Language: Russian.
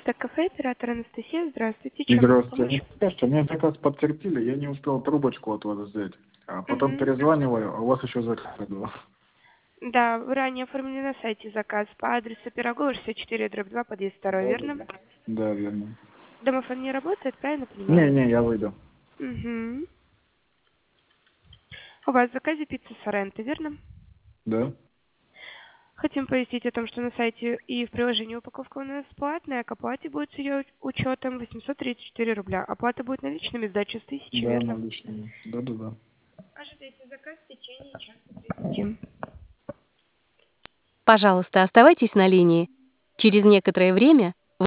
Стек кафе, оператор Анастасия. Здравствуйте. Чем могу помочь? Здравствуйте. Скажите, мне заказ подтвердили, я не успел трубочку от вас взять. А потом перезваниваю, а у вас еще заказ был. Да, вы ранее оформили на сайте заказ по адресу Пирогова 64/2, подъезд 2, Да, да, верно? да. Да, верно. Домофон не работает, правильно понимаю? Не, я выйду. Угу. У вас в заказе пицца Соренто, верно? Да? Хотим пояснить о том, что на сайте и в приложении упаковка у нас платная, к оплате будет с ее учетом 834 рубля. Оплата будет наличными, сдача с 1000, Да, верно? наличными. Да, да, да. Ожидайте заказ в течение часа 30. Пожалуйста, оставайтесь на линии. Через некоторое время